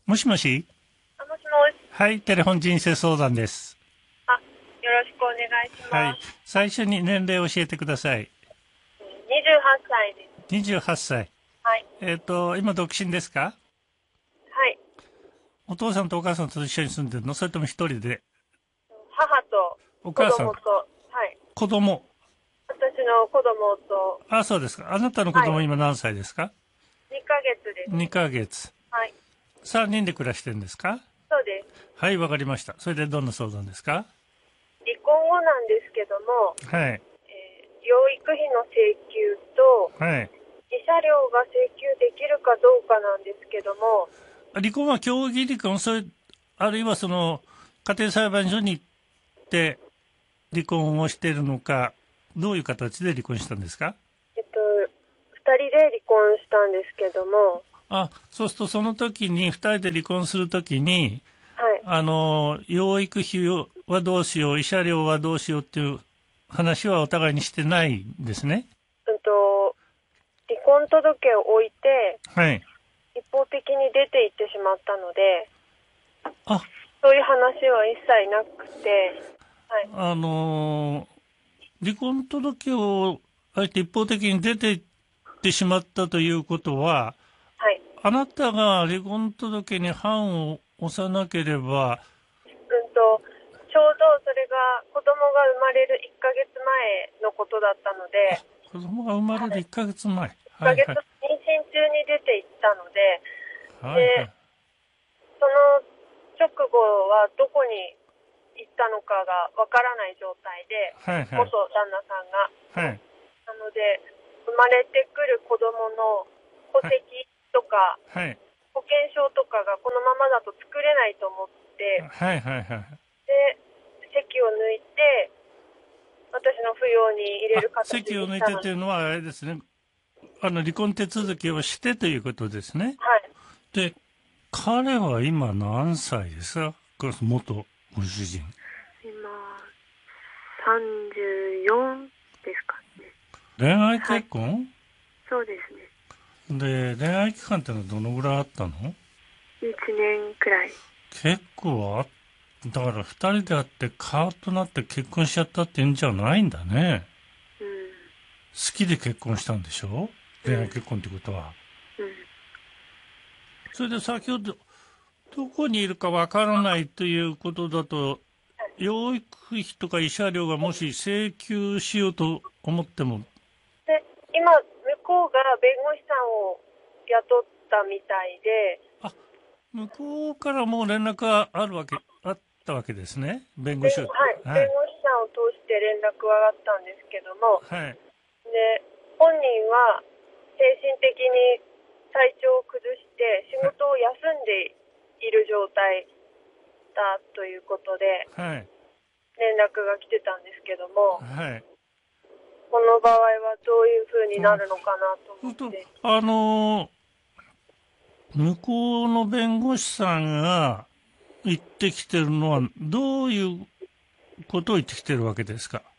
もしもし。 もしもし。 はい、テレフォン人生相談です。 よろしくお願いしはい、 ます。 最初に年齢を教えてください。 28歳です。 28歳。 はい。 今独身ですか？ はい。 お父さんとお母さんと一緒に住んでるの？それとも一人で？ 母と子お母さん、 供と、はい。 子供。 私の子供と、 あ、そうですか。あなたの子はい。 供今何歳ですか？ 2ヶ月です。 2 ヶ月。 はい。 3人で暮らしてるんですか？ そうです。 はい、わかりました。それでどんな相談ですか？ 離婚後なんですけども、 はい、 養育費の請求と、 はい。 慰謝料が請求できるかどうかなんですけども、 離婚は協議離婚、あるいは家庭裁判所に行って離婚をしているのか、どういう形で離婚したんですか？ 2人で離婚したんですけども、 あ、そうするとその時に、二人で離婚するときに、 はい。 養育費はどうしよう、慰謝料はどうしようっていう話はお互いにしてないんですね。 離婚届を置いて、 はい。 一方的に出て行ってしまったので、 あ、 そういう話は一切なくて、はい。 離婚届をあえて一方的に出て行ってしまったということは、 はい。 あなたが離婚届に判を押さなければ、 ちょうどそれが子供が生まれる1ヶ月前のことだったので、 子供が生まれるはい、 1ヶ月前。 1ヶ月はいはい。 妊娠中に出て行ったので、で、 はいはい。 その直後はどこに行ったのかがわからない状態で、 はいはい。 元旦那さんが。 はい。 なので、生まれてくる子供の戸はい。 籍とかはい。 保険証とかがこのままだと作れないと思って、 はいはいはい。 で、籍を抜いて、私の扶養に入れあ、 る形籍を抜いにしたので、 てというのはあれですね。離婚手続きをしてということですね。 はい。 で、彼は今何歳ですか？元ご主人。 今、34ですかね。 恋愛はい。 結婚そうですね。 で、恋愛期間ってのはどのぐらいあったの？ 1年くらい。 結構だから二人で会ってカーッとなって結婚しちゃったっていうんじゃないんだね。 うん。 好きで結婚したんでしょ？ うん。 恋愛結婚ってことは。 うん。 それで先ほど、どこにいるかわからないということだと、養育費とか慰謝料がもし請求しようと思っても、 で、今、向こうが弁護士さんを雇ったみたいで、 あ、向こうからもう連絡があったわけですね。弁護士を。 はい、 はい。 弁護士さんを通して連絡はあったんですけども、 はい。 で、本人は精神的に体調を崩して仕はい。 事を休んでいる状態だということではい。 連絡が来てたんですけども、 はい。 この場合はどういう風になるのかなとそうすると、 思って。 向こうの弁護士さんが言ってきてるのは、どういうことを言ってきてるわけですか？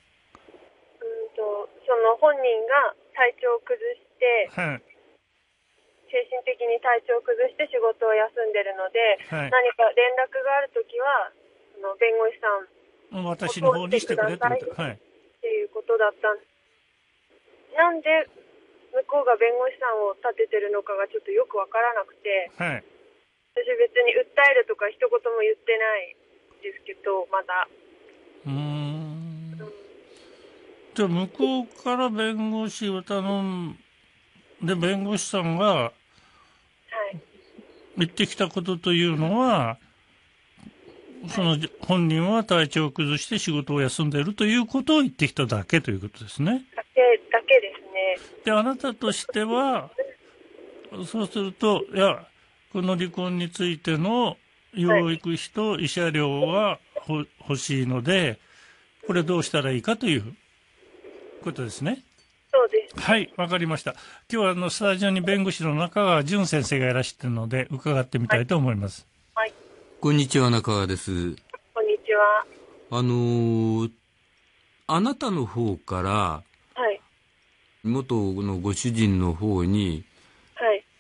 その本人が体調を崩してはい。 精神的に体調を崩して仕事を休んでるので、 はい。 何か連絡があるときはその弁護士さん私のを通して方にしてくくださいっれってこと。はい。 ていうことだったんです。なんで向こうが弁護士さんを立ててるのかがちょっとよくわからなくて、 はい。 私別に訴えるとか一言も言ってないですけど、まだ。 うーん。 うん、 じゃあ、向こうから弁護士を頼んで、弁護士さんがはい。 言ってきたことというのは、 はい。 本人は体調を崩して仕事を休んでいるということを言ってきただけということですね。 だけですね。 で、あなたとしては、そうすると、いや、この離婚についてのはい。 養育費と慰謝料は欲しいので、これどうしたらいいかということですね。 そうですね。 はい、わかりました。今日はスタジオに弁護士の中川淳先生がいらしているので、伺ってみはい。 たいと思います。 はい。 こんにちは、中川です。 こんにちは。 あのーあなたの方からはい。 元のご主人の方にはい。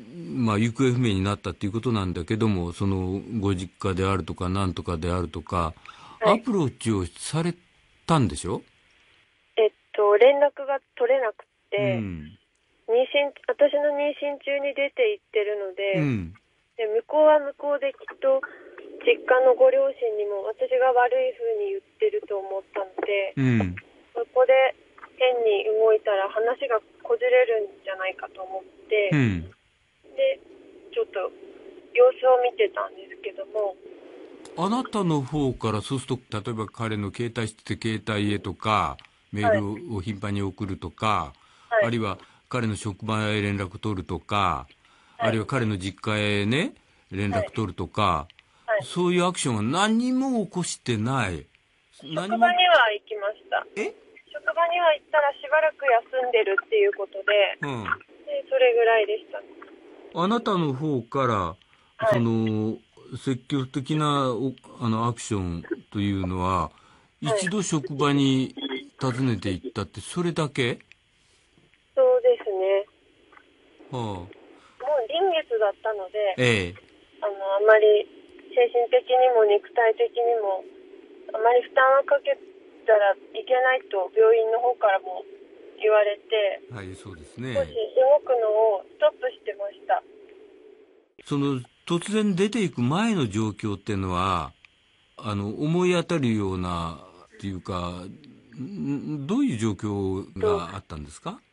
行方不明になったということなんだけども、そのご実家であるとかなんとかであるとか、 はい。 アプローチをされたんでしょ？ 連絡が取れなくうて、 ん。 私の妊娠中に出て行ってるので、 うん。 で、向こうは向こうできっと、実家のご両親にも私が悪い風に言ってると思ったので、 うん。 そこで変に動いたら話がこじれるんじゃないかと思って、 うん。 で、ちょっと様子を見てたんですけども、 あなたの方からそうすると、例えば彼の携帯して携帯へとか、メーはい、 ルを頻繁に送るとか、 はい、 あるいは彼の職場へ連絡取るとか、あはい、 るいは彼の実家へね、連はい、 絡取るとか、 はい。 そういうアクションは何も起こしてない。何職場も、 には行きました。 え職場には行ったらしばらく休んでるっていうことで、 うん。 で、それぐらいでした。 あなたの方から、 はい。 積極的なアクションというのは、 はい。 一度職場に訪ねて行ったって、それだけ？ そうですね。 はあ、 もう臨月だったので、 ええ、 あまり精神的にも肉体的にも、あまり負担をかけたらいけないと病院の方からも言われて、 はい、そうです少しね。 動くのをストップしてました。 突然出ていく前の状況っていうのは、思い当たるような、っていうか、どういう状況と、 があったんですか？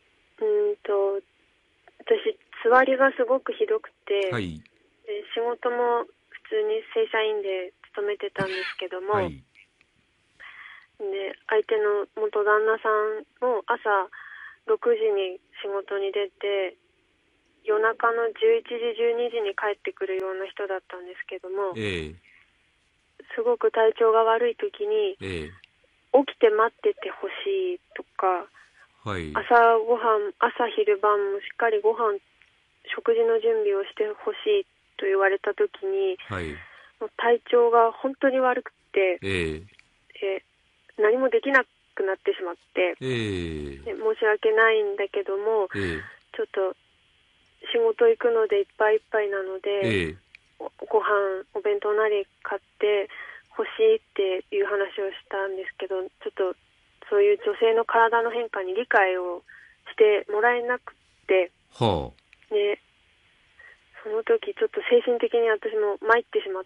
私、つわりがすごくひどくて、 はい、 で仕事も普通に正社員で勤めてたんですけども、 はい、 で、相手の元旦那さんも朝6時に仕事に出て、夜中の11時、12時に帰ってくるような人だったんですけども、 えすごく体調が悪い時に、 え、ええ、 起きて待っててほしいとか、 はい、 朝昼晩もしっかり食事の準備をしてほしいと言われた時に、 はい、 もう体調が本当に悪くて、 え何もできなくなってしまって、 え、ええ、 で申し訳ないんだけども、 ええ、 ちょっと仕事行くのでいっぱいいっぱいなので、 ええ、 お弁当なり買って欲しいっていう話をしたんですけど、ちょっとそういう女性の体の変化に理解をしてもらえなくて、 はあ、 ね、その時ちょっと精神的に私も参ってしまって、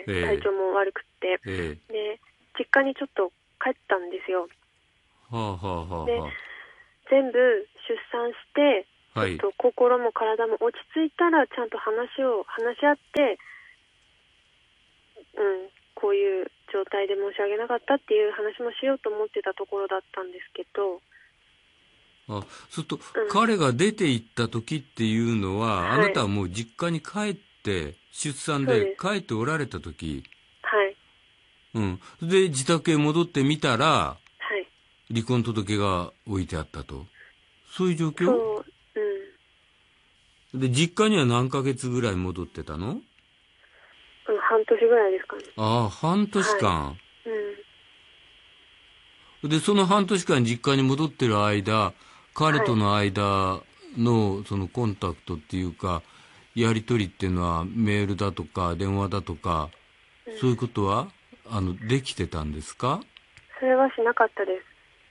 体え調も悪くて、 え、ええ、 で、実家にちょっと帰ったんですよ。 はあ、はあ、はで、 あ、は全部出産して、 あ、はい、 ちょっと心も体も落ち着いたらちゃんと話し合って、こういう状態で申し訳なかったっていう話もしようと思ってたところだったんですけど、 あ、すると、 うん、 彼が出て行った時っていうのは、あなはい、 たはもう実家に帰って、出産でそうです。 帰っておられた時、 はい、 うん。で、自宅へ戻ってみたら、 はい。 離婚届が置いてあったと。そういう状況そう、 で、実家には何ヶ月ぐらい戻ってたの？ 半年ぐらいですかね。 ああ、半年はい。 間。で、その半年間実家に戻ってる間、彼はい。 との間のそのコンタクトっていうか、やりとりっていうのはメールだとか電話だとか、そういうことは、できてたんですか？ それはしなかったです。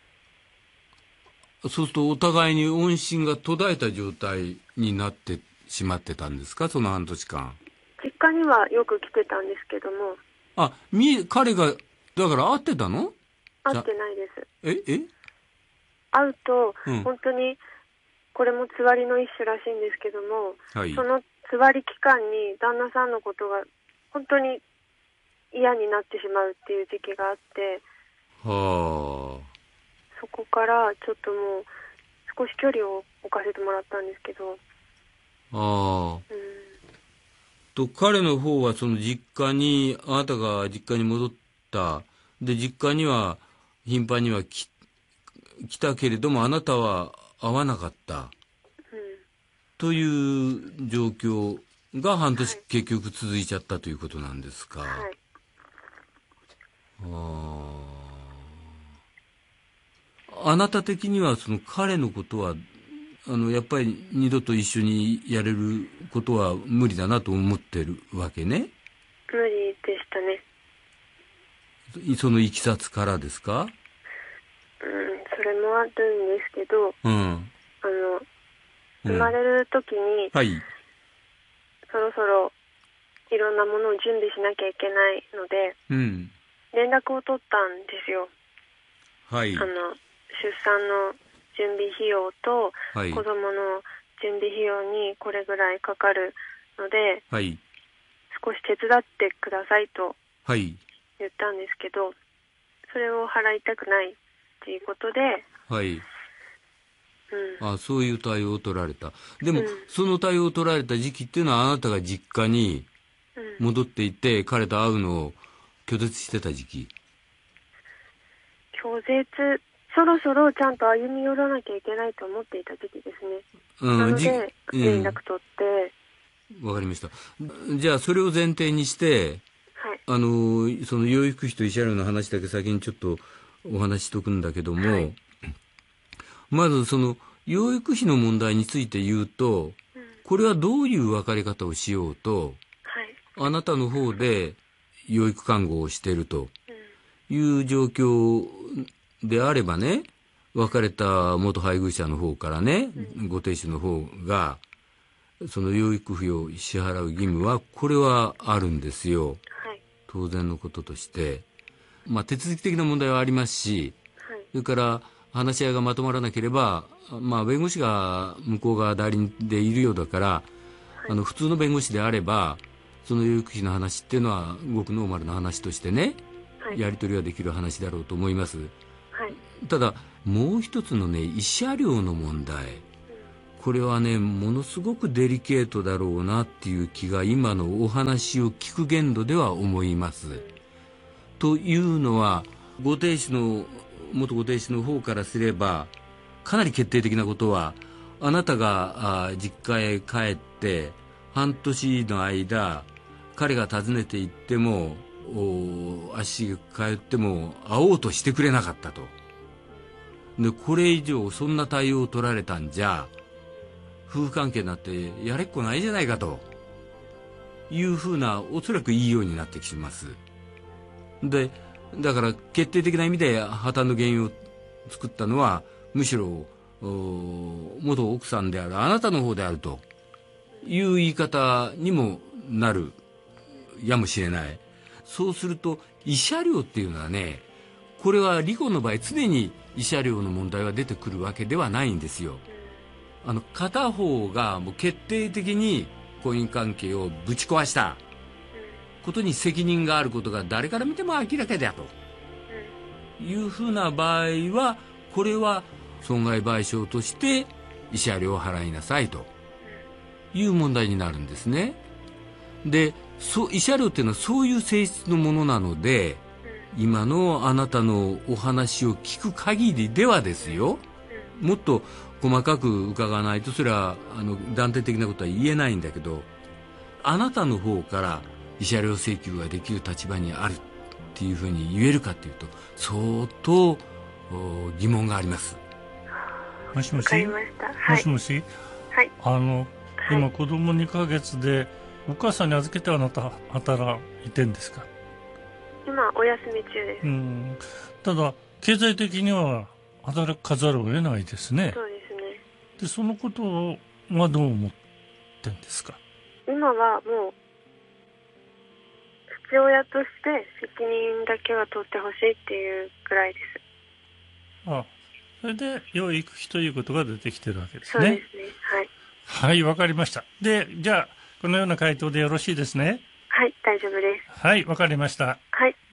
そうするとお互いに音信が途絶えた状態になってしまってたんですか、その半年間。 実家にはよく来てたんですけども、 あ、彼が、だから会ってたの？じゃ、 会ってないです。 え会うと、 うん。 本当に、これもつわりの一種らしいんですけども、 はい。 そのつわり期間に旦那さんのことが本当に嫌になってしまうっていう時期があって、 はそこからちょっともう少し距離を置かせてもらったんですけど、 あ。ああ。彼の方はその実家に、あなたが実家に戻った。で、実家には頻繁には来たけれども、あなたは会わなかった。 うん、 という状況が半年はい、 結局続いちゃったということなんですか。 はい。 あなた的にはその彼のことは、 やっぱり二度と一緒にやれることは無理だなと思ってるわけね。 無理でしたね。 そのいきさつからですか？ それもあるんですけど、生まれる時に、 はい。 そろそろいろんなものを準備しなきゃいけないので、連絡を取ったんですよ。 はい。 出産の準備費用と、 はい、 子供の準備費用にこれぐらいかかるので、 はい、 少し手伝ってくださいと言ったんですけど、それを払いたくないっていうことで、 はい、そういう対応を取られた。でも、その対応を取られた時期っていうのは、あなたが実家に戻っていて、彼と会うのを拒絶してた時期。 拒絶、そろそろちゃんと歩み寄らなきゃいけないと思っていた時期ですね。なので、連絡取って。 わかりました。じゃあ、それを前提にして、その養育費と慰謝料の話だけ先にちょっとお話ししとくんだけども、まずその養育費の問題について言うと、これはどういう分かり方をしようと、あなたの方で養育看護をしているという状況であればね、別れた元配偶者の方からね、ご亭主の方がその養育費を支払う義務はこれはあるんですよ。当然のこととして、手続き的な問題はありますし、それから話し合いがまとまらなければ、弁護士が向こう側代理でいるようだから、普通の弁護士であればその養育費の話っていうのはごくノーマルな話としてね、やり取りはできる話だろうと思います。ただもう一つのね、慰謝料の問題、これはね、ものすごくデリケートだろうなっていう気が今のお話を聞く限度では思います。というのは、元ご亭主の方からすれば、かなり決定的なことは、あなたが実家へ帰って半年の間、彼が訪ねて行っても足が通っても会おうとしてくれなかったと。で、これ以上そんな対応を取られたんじゃ夫婦関係になってやれっこないじゃないかというふうな、おそらく言いようになってきます。で、だから決定的な意味で破綻の原因を作ったのは、むしろ元奥さんであるあなたの方であるという言い方にもなるやもしれない。そうすると慰謝料っていうのはね、これは離婚の場合常に慰謝料の問題は出てくるわけではないんですよ。片方がもう決定的に婚姻関係をぶち壊したことに責任があることが誰から見ても明らかだというふうな場合は、これは損害賠償として慰謝料を払いなさいという問題になるんですね。で、慰謝料っていうのはそういう性質のものなので、今のあなたのお話を聞く限りではですよ、もっと細かく伺わないとそれは断定的なことは言えないんだけど、あなたの方から慰謝料請求ができる立場にあるっていうふうに言えるかというと、相当疑問があります。 もしもし。 わかりました。 もしもし。今子供2ヶ月でお母さんに預けてあなた働いてんですか？ 今お休み中です。 ただ経済的には働かざるを得ないですね。 そうですね。 で、そのことはどう思ってんですか？ 今はもう父親として責任だけは取ってほしいっていうくらいです。 それで養育費ということが出てきてるわけですね。 そうですね。 はい、わかりました。で、じゃあこのような回答でよろしいですね。 はい、大丈夫です。 はい、わかりました。 はい。